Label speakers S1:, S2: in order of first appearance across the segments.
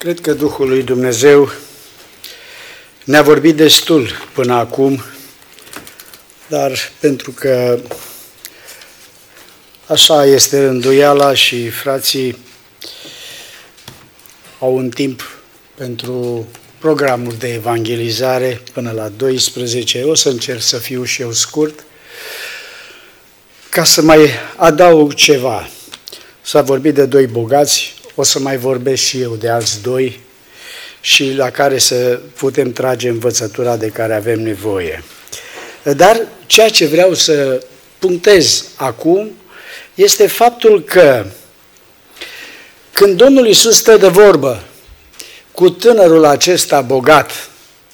S1: Cred că Duhul lui Dumnezeu ne-a vorbit destul până acum, dar pentru că așa este rânduiala și frații au un timp pentru programul de evangelizare până la 12, o să încerc să fiu și eu scurt, ca să mai adaug ceva. S-a vorbit de doi bogați, o să mai vorbesc și eu de alți doi și la care să putem trage învățătura de care avem nevoie. Dar ceea ce vreau să punctez acum este faptul că când Domnul Iisus stă de vorbă cu tânărul acesta bogat,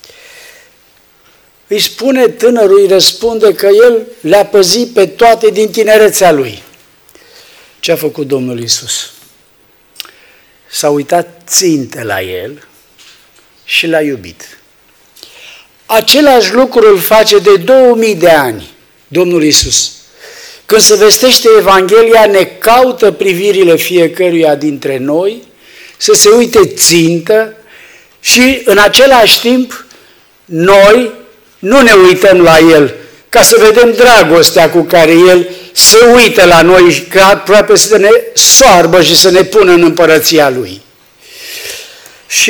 S1: îi spune, tânărul îi răspunde că el le-a păzit pe toate din tinerețea lui. Ce a făcut Domnul Iisus? S-a uitat ținte la el și l-a iubit. Același lucru îl face de 2000 de ani Domnul Iisus. Când se vestește Evanghelia, ne caută privirile fiecăruia dintre noi, să se uite țintă și în același timp noi nu ne uităm la El, ca să vedem dragostea cu care El se uită la noi, ca aproape să ne soarbă și să ne pună în împărăția Lui. Și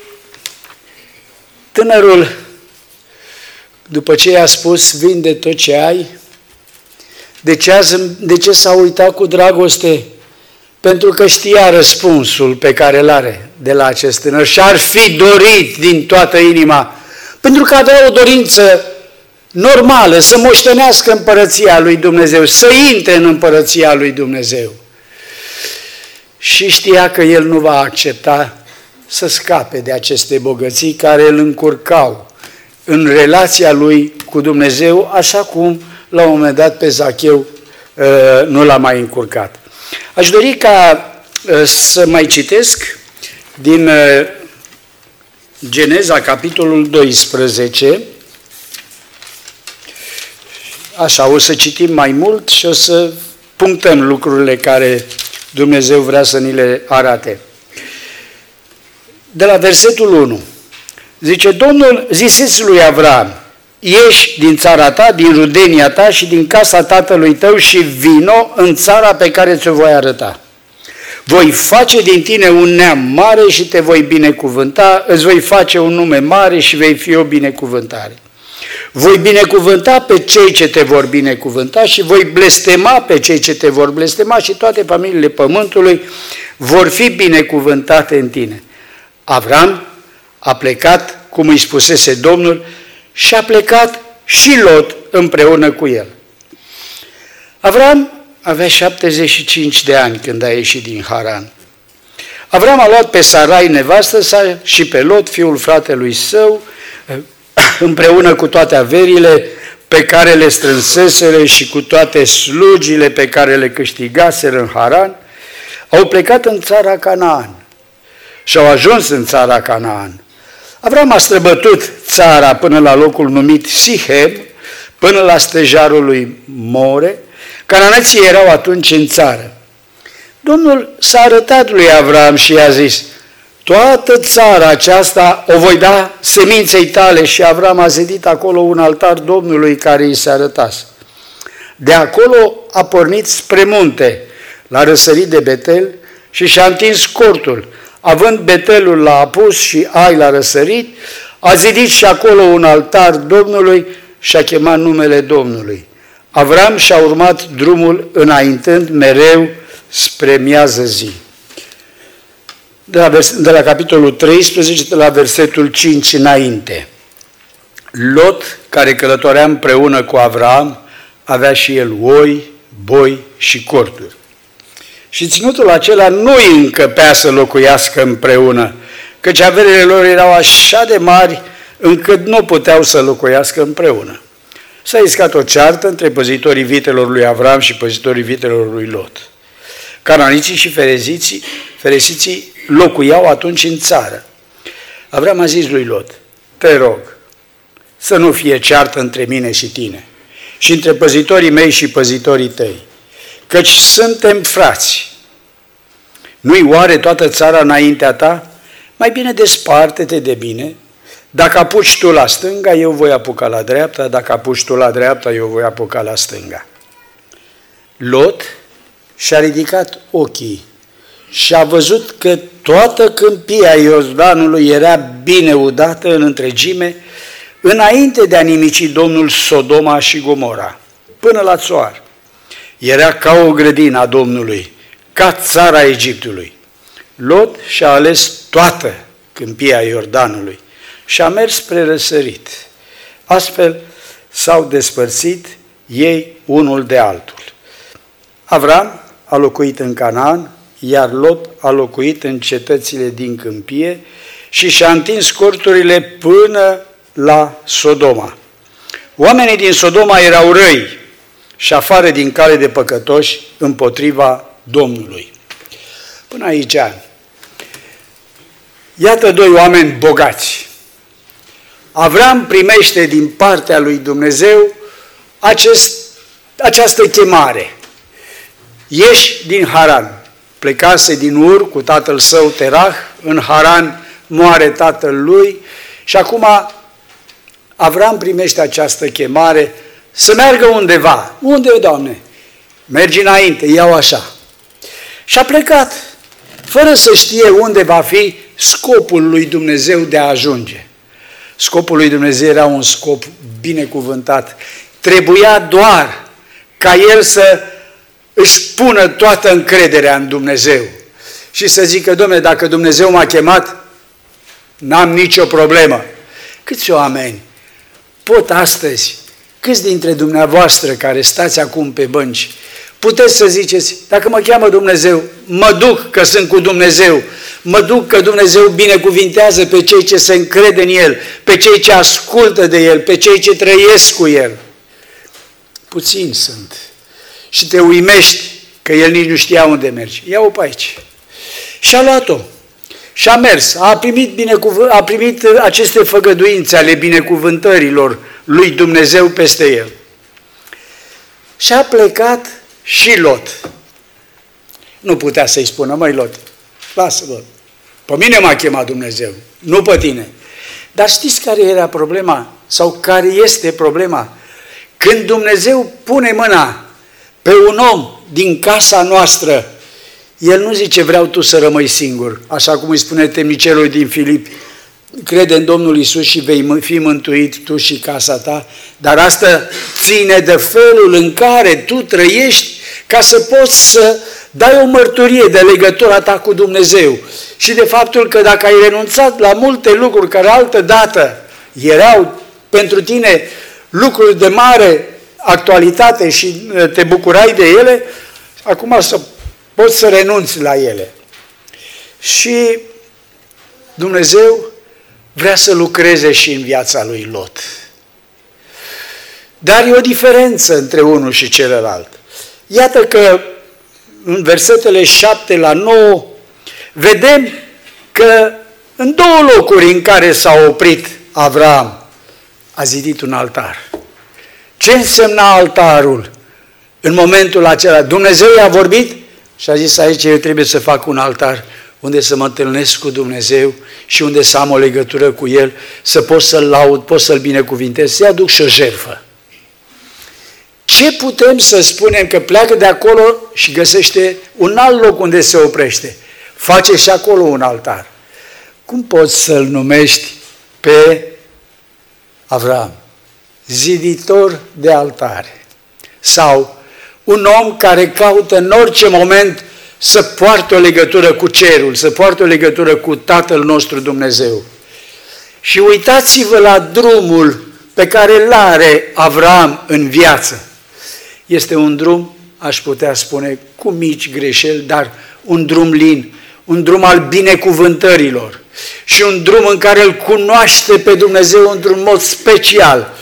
S1: tânărul, după ce i-a spus, vinde tot ce ai, de ce s-a uitat cu dragoste? Pentru că știa răspunsul pe care îl are de la acest tânăr și ar fi dorit din toată inima, pentru că avea o dorință normală, să moștenească împărăția lui Dumnezeu, să intre în împărăția lui Dumnezeu. Și știa că el nu va accepta să scape de aceste bogății care îl încurcau în relația lui cu Dumnezeu, așa cum la un moment dat pe Zacheu nu l-a mai încurcat. Aș dori ca să mai citesc din Geneza, capitolul 12. Așa, o să citim mai mult și o să punctăm lucrurile care Dumnezeu vrea să ni le arate. De la versetul 1. Zice, Domnul zisese lui Avram, ieși din țara ta, din rudenia ta și din casa tatălui tău și vino în țara pe care ți-o voi arăta. Voi face din tine un neam mare și te voi binecuvânta, îți voi face un nume mare și vei fi o binecuvântare. Voi binecuvânta pe cei ce te vor binecuvânta și voi blestema pe cei ce te vor blestema și toate familiile pământului vor fi binecuvântate în tine. Avram a plecat, cum îi spusese Domnul, și a plecat și Lot împreună cu el. Avram avea 75 de ani când a ieșit din Haran. Avram a luat pe Sarai, nevastă sa, și pe Lot, fiul fratelui său, împreună cu toate averile pe care le strânseseră și cu toate slugile pe care le câștigaseră în Haran, au plecat în țara Canaan și au ajuns în țara Canaan. Avram a străbătut țara până la locul numit Sihem, până la stejarul lui More. Cananeții erau atunci în țară. Domnul s-a arătat lui Avram și i-a zis, toată țara aceasta o voi da seminței tale, și Avram a zidit acolo un altar Domnului care îi se arătase. De acolo a pornit spre munte, la răsărit de Betel, și și-a întins cortul. Având Betelul la apus și Ai la răsărit, a zidit și acolo un altar Domnului și a chemat numele Domnului. Avram și-a urmat drumul înaintând mereu spre miază zi. De la capitolul 13, de la versetul 5 înainte. Lot, care călătorea împreună cu Avram, avea și el oi, boi și corturi. Și ținutul acela nu îi încăpea să locuiască împreună, căci averile lor erau așa de mari încât nu puteau să locuiască împreună. S-a iscat o ceartă între păzitorii vitelor lui Avram și păzitorii vitelor lui Lot. Cananiții și feresiții locuiau atunci în țară. Avram a zis lui Lot, te rog, să nu fie ceartă între mine și tine și între păzitorii mei și păzitorii tăi, căci suntem frați. Nu-i oare toată țara înaintea ta? mai bine desparte-te de bine. Dacă apuci tu la stânga, eu voi apuca la dreapta, dacă apuci tu la dreapta, eu voi apuca la stânga. Lot și-a ridicat ochii și a văzut că toată câmpia Iordanului era bine udată în întregime, înainte de a nimici Domnul Sodoma și Gomora, până la țoar. Era ca o grădină a Domnului, ca țara Egiptului. Lot și-a ales toată câmpia Iordanului și a mers spre răsărit. Astfel s-au despărțit ei unul de altul. Avram a locuit în Canaan, iar Lot a locuit în cetățile din câmpie și și-a întins corturile până la Sodoma. Oamenii din Sodoma erau răi și afară din cale de păcătoși împotriva Domnului. Până aici, iată doi oameni bogați. Avram primește din partea lui Dumnezeu această chemare. Ieși din Haran. Plecase din Ur cu tatăl său Terah, în Haran moare tatăl lui și acum Avram primește această chemare să meargă undeva. Unde, Doamne? Mergi înainte, iau așa. Și a plecat, fără să știe unde va fi scopul lui Dumnezeu de a ajunge. Scopul lui Dumnezeu era un scop binecuvântat. Trebuia doar ca el să își pună toată încrederea în Dumnezeu și să zică, Dom'le, dacă Dumnezeu m-a chemat, n-am nicio problemă. Câți oameni pot astăzi, câți dintre dumneavoastră care stați acum pe bănci, puteți să ziceți, dacă mă cheamă Dumnezeu, mă duc că sunt cu Dumnezeu, mă duc că Dumnezeu binecuvintează pe cei ce se încrede în El, pe cei ce ascultă de El, pe cei ce trăiesc cu El. Puțini sunt. Și te uimești că el nici nu știa unde merge. Ia-o pe aici. Și a luat-o. Și a mers. A primit aceste făgăduințe ale binecuvântărilor lui Dumnezeu peste el. Și a plecat și Lot. Nu putea să-i spună, măi Lot, lasă Lot. Pe mine m-a chemat Dumnezeu, nu pe tine. Dar știți care era problema? Sau care este problema? Când Dumnezeu pune mâna pe un om din casa noastră, el nu zice, vreau tu să rămâi singur, așa cum îi spune temnicerului din Filip, crede în Domnul Iisus și vei fi mântuit tu și casa ta, dar asta ține de felul în care tu trăiești ca să poți să dai o mărturie de legătura ta cu Dumnezeu și de faptul că dacă ai renunțat la multe lucruri care altă dată erau pentru tine lucruri de mare actualitate și te bucurai de ele, acum să poți să renunți la ele. Și Dumnezeu vrea să lucreze și în viața lui Lot. Dar e o diferență între unul și celălalt. Iată că în versetele 7 la 9 vedem că în două locuri în care s-a oprit Avram a zidit un altar. Ce însemna altarul în momentul acela? Dumnezeu i-a vorbit și a zis, aici eu trebuie să fac un altar unde să mă întâlnesc cu Dumnezeu și unde să am o legătură cu El, să pot să-L laud, pot să-L binecuvintez, să-i aduc și o jertfă. Ce putem să spunem că pleacă de acolo și găsește un alt loc unde se oprește? Face și acolo un altar. Cum poți să-L numești pe Avram? Ziditor de altare. Sau un om care caută în orice moment să poartă o legătură cu cerul, să poartă o legătură cu Tatăl nostru Dumnezeu. Și uitați-vă la drumul pe care îl are Avram în viață. Este un drum, aș putea spune, cu mici greșeli, dar un drum lin, un drum al binecuvântărilor și un drum în care îl cunoaște pe Dumnezeu într-un mod special.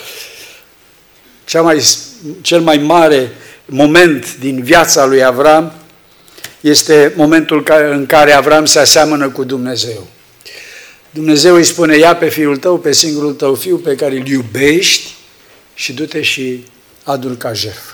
S1: Cel mai mare moment din viața lui Avram este momentul în care Avram se aseamănă cu Dumnezeu. Dumnezeu îi spune, ia pe fiul tău, pe singurul tău fiu pe care îl iubești și du-te și adu-l ca jertfă.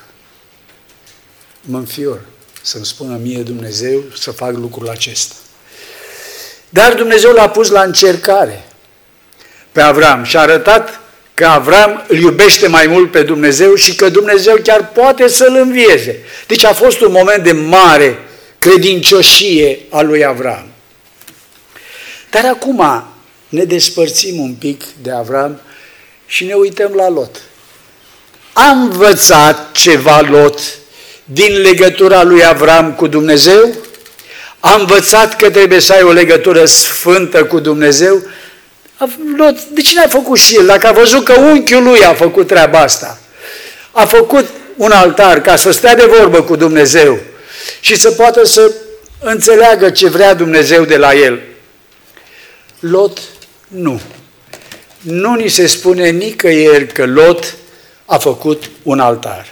S1: Mă înfior să-mi spună mie Dumnezeu să fac lucrul acesta. Dar Dumnezeu l-a pus la încercare pe Avram și a arătat că Avram îl iubește mai mult pe Dumnezeu și că Dumnezeu chiar poate să-l învieze. Deci a fost un moment de mare credincioșie a lui Avram. Dar acum ne despărțim un pic de Avram și ne uităm la Lot. A învățat ceva Lot din legătura lui Avram cu Dumnezeu? A învățat că trebuie să ai o legătură sfântă cu Dumnezeu? Lot, de ce n-a făcut și el? Dacă a văzut că unchiul lui a făcut treaba asta, a făcut un altar ca să stea de vorbă cu Dumnezeu și să poată să înțeleagă ce vrea Dumnezeu de la el. Lot, nu. Nu ni se spune nicăieri că Lot a făcut un altar.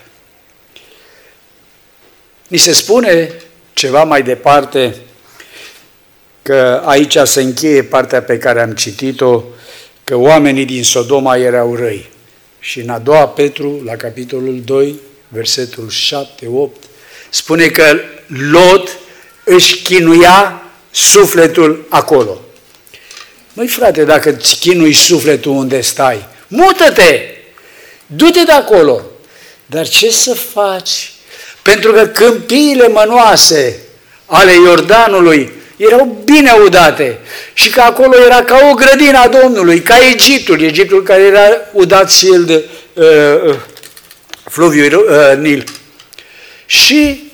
S1: Ni se spune ceva mai departe că aici se încheie partea pe care am citit-o, că oamenii din Sodoma erau răi. Și în a doua Petru, la capitolul 2, versetul 7-8, spune că Lot își chinuia sufletul acolo. Măi frate, dacă îți chinui sufletul unde stai, mută-te! Du-te de acolo! Dar ce să faci? Pentru că câmpiile mănoase ale Iordanului erau bine udate și că acolo era ca o grădină a Domnului, ca Egiptul care era udat și el de fluviul Nil. Și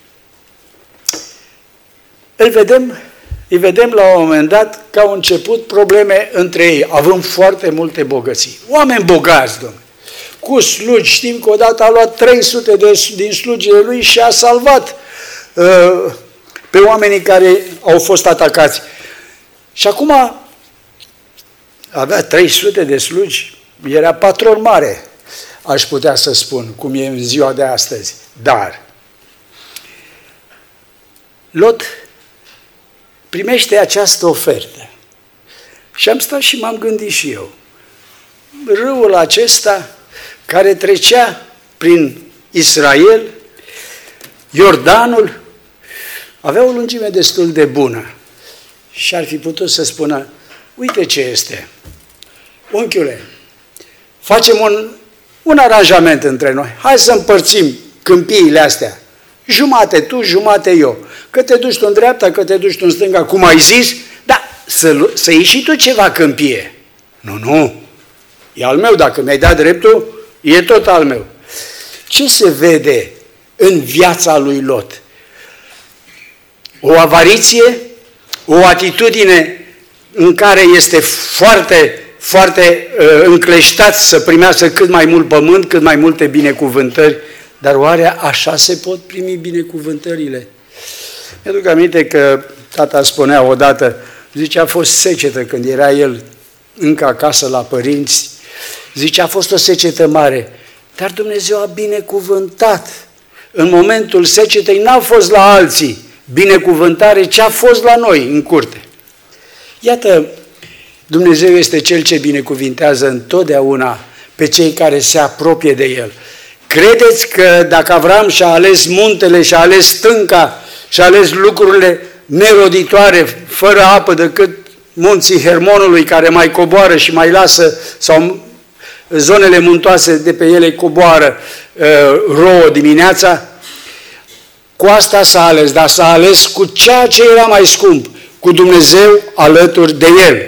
S1: îi vedem la un moment dat că au început probleme între ei, având foarte multe bogății. Oameni bogați, domnule, cu slugi. Știm că odată a luat 300 din slugile lui și a salvat pe oamenii care au fost atacați. Și acum avea 300 de slugi, era patron mare, aș putea să spun, cum e în ziua de astăzi. Dar Lot primește această ofertă. Și am stat și m-am gândit și eu. Râul acesta care trecea prin Israel, Iordanul, avea o lungime destul de bună. Și ar fi putut să spună, uite ce este. Unchiule, facem un aranjament între noi. Hai să împărțim câmpiile astea. Jumate tu, jumate eu. Că te duci tu în dreapta, că te duci tu în stânga, cum ai zis, dar să iei și tu ceva câmpie. Nu, e al meu, dacă mi-ai dat dreptul, e tot al meu. Ce se vede în viața lui Lot? O avariție, o atitudine în care este foarte, foarte încleștat să primească cât mai mult pământ, cât mai multe binecuvântări, dar oare așa se pot primi binecuvântările? Mi-aduc aminte că tata spunea odată, zice, a fost secetă când era el încă acasă la părinți, zice, a fost o secetă mare, dar Dumnezeu a binecuvântat. În momentul secetei n-a fost la alții binecuvântare, ce a fost la noi în curte. Iată, Dumnezeu este Cel ce binecuvintează întotdeauna pe cei care se apropie de El. Credeți că dacă Avram și-a ales muntele, și-a ales stânca, și-a ales lucrurile neroditoare, fără apă, decât munții Hermonului, care mai coboară și mai lasă, sau zonele muntoase de pe ele coboară rouă dimineața, cu asta s-a ales, dar s-a ales cu ceea ce era mai scump, cu Dumnezeu alături de el.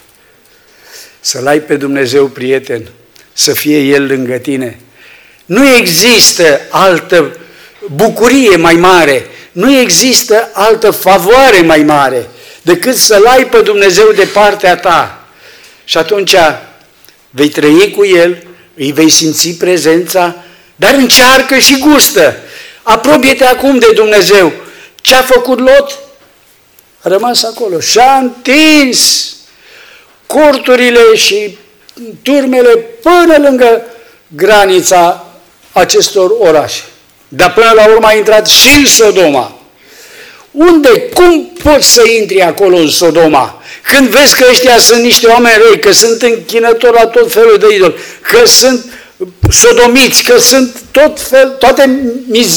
S1: Să-L ai pe Dumnezeu prieten, să fie El lângă tine. Nu există altă bucurie mai mare, nu există altă favoare mai mare decât să-L ai pe Dumnezeu de partea ta. Și atunci vei trăi cu El, îi vei simți prezența, dar încearcă și gustă. Apropie-te acum de Dumnezeu. Ce a făcut Lot? A rămas acolo și a întins corturile și turmele până lângă granița acestor orașe. Dar până la urmă a intrat și în Sodoma. Unde? Cum poți să intri acolo în Sodoma? Când vezi că ăștia sunt niște oameni răi, că sunt închinători la tot felul de idoli, că sunt sodomiți, că sunt toate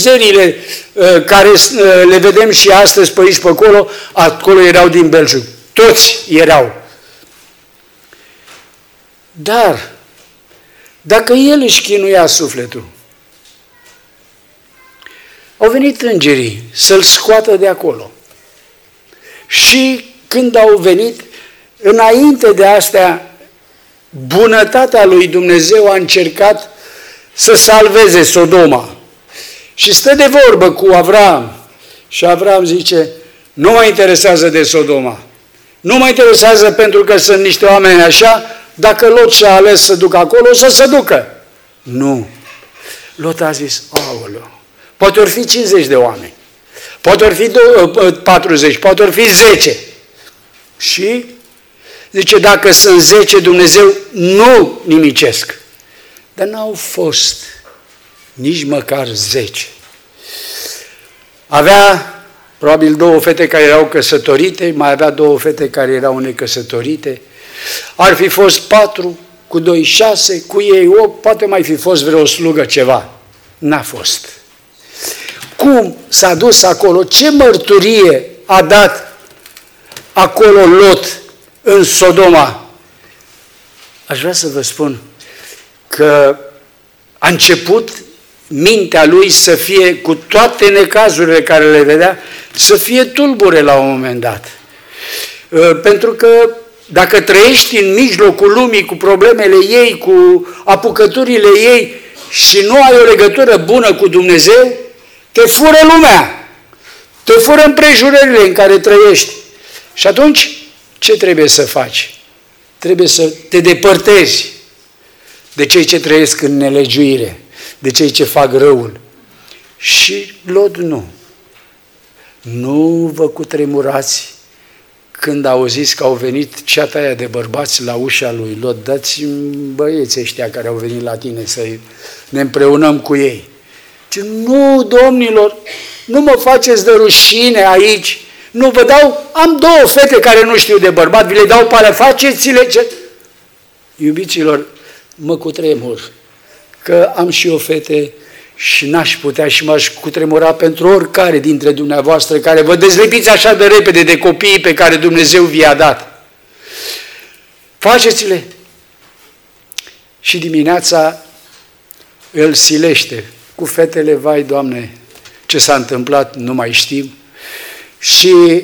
S1: mizeriile care le vedem și astăzi pe aici pe acolo, acolo erau din belșug. Toți erau. Dar, dacă el își chinuia sufletul, au venit îngerii să-l scoată de acolo. Și când au venit, înainte de astea, bunătatea lui Dumnezeu a încercat să salveze Sodoma. Și stă de vorbă cu Avram. Și Avram zice, nu mă interesează de Sodoma. Nu mă interesează pentru că sunt niște oameni așa, dacă Lot și-a ales să ducă acolo, să se ducă. Nu. Lot a zis, aoleu, poate ori fi 50 de oameni, poate ori fi 40, poate ori fi 10. Și zice, dacă sunt 10, Dumnezeu nu nimicesc. Dar n-au fost nici măcar 10. Avea probabil 2 fete care erau căsătorite, mai avea 2 fete care erau necăsătorite. Ar fi fost 4, cu 2, 6, cu ei 8, poate mai fi fost vreo slugă ceva. N-a fost. Cum s-a dus acolo? Ce mărturie a dat acolo Lot în Sodoma? Aș vrea să vă spun că a început mintea lui să fie, cu toate necazurile care le vedea, să fie tulbure la un moment dat. Pentru că dacă trăiești în mijlocul lumii cu problemele ei, cu apucăturile ei și nu ai o legătură bună cu Dumnezeu, te fură lumea, te fură împrejurările în care trăiești. Și atunci, ce trebuie să faci? Trebuie să te depărtezi de cei ce trăiesc în nelegiuire, de cei ce fac răul. Și Lot nu. Nu vă cutremurați când auziți că au venit ceata aia de bărbați la ușa lui Lot. Dați-mi băieții ăștia care au venit la tine să ne împreunăm cu ei. Ce, nu, domnilor, nu mă faceți de rușine aici. Nu vă dau, am 2 fete care nu știu de bărbat, vi le dau pe alea, faceți-le ce... Iubiților, mă cutremur că am și eu fete și n-aș putea și m-aș cutremura pentru oricare dintre dumneavoastră care vă dezlipiți așa de repede de copiii pe care Dumnezeu vi-a dat. Faceți-le. Și dimineața îl silește cu fetele, vai, Doamne, ce s-a întâmplat, nu mai știm. Și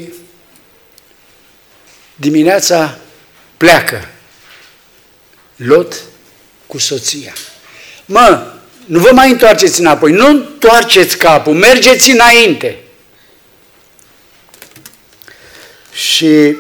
S1: dimineața pleacă Lot cu soția. Mă, nu vă mai întoarceți înapoi, nu întoarceți capul, mergeți înainte. Și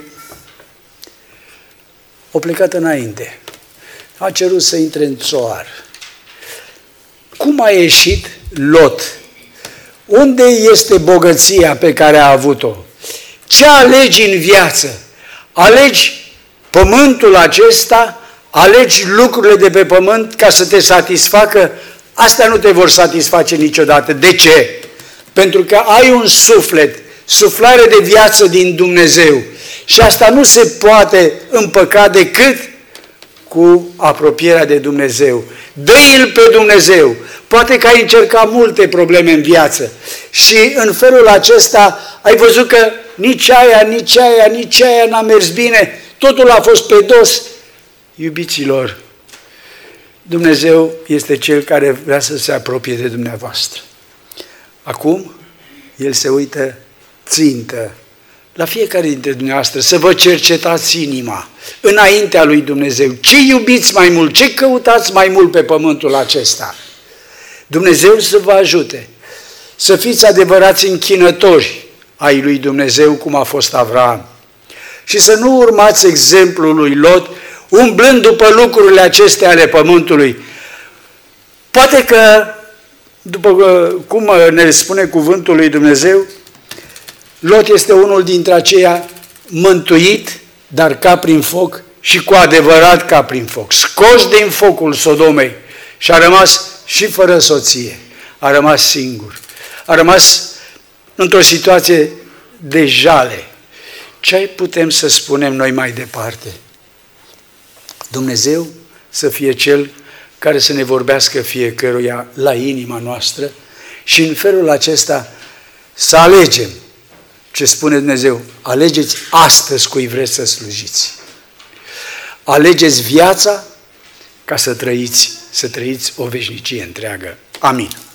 S1: o plecat înainte. A cerut să intre în țoar. Cum a ieșit Lot? Unde este bogăția pe care a avut-o? Ce alegi în viață? Alegi pământul acesta? Alegi lucrurile de pe pământ ca să te satisfacă? Astea nu te vor satisface niciodată. De ce? Pentru că ai un suflet, suflare de viață din Dumnezeu. Și asta nu se poate împăca decât cu apropierea de Dumnezeu. Dă-i-l pe Dumnezeu. Poate că ai încercat multe probleme în viață și în felul acesta ai văzut că nici aia n-a mers bine, totul a fost pe dos. Iubiților, Dumnezeu este Cel care vrea să se apropie de dumneavoastră. Acum, El se uită țintă la fiecare dintre dumneavoastră, să vă cercetați inima înaintea lui Dumnezeu. Ce iubiți mai mult, ce căutați mai mult pe pământul acesta? Dumnezeu să vă ajute să fiți adevărați închinători ai lui Dumnezeu, cum a fost Avram. Și să nu urmați exemplul lui Lot, umblând după lucrurile acestea ale pământului. Poate că, după cum ne spune cuvântul lui Dumnezeu, Lot este unul dintre aceia mântuit, dar ca prin foc și cu adevărat ca prin foc. Scos din focul Sodomei și a rămas și fără soție. A rămas singur. A rămas într-o situație de jale. Ce putem să spunem noi mai departe? Dumnezeu să fie Cel care să ne vorbească fiecăruia la inima noastră și în felul acesta să alegem ce spune Dumnezeu, alegeți astăzi cui vreți să slujiți. Alegeți viața ca să trăiți o veșnicie întreagă. Amin.